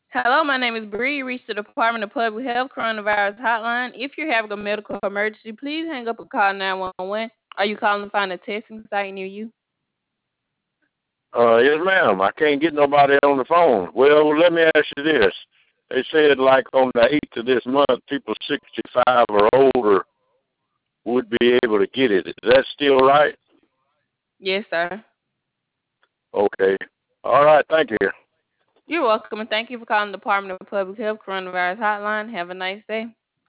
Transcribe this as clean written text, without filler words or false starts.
Hello, my name is Bree. You reached the Department of Public Health Coronavirus Hotline. If you're having a medical emergency, please hang up and call 911. Are you calling to find a testing site near you? Yes, ma'am. I can't get nobody on the phone. Well, let me ask you this. They said like on the 8th of this month, people 65 or older would be able to get it. Is that still right? Yes, sir. Okay. All right. Thank you. You're welcome, and thank you for calling the Department of Public Health Coronavirus Hotline. Have a nice day.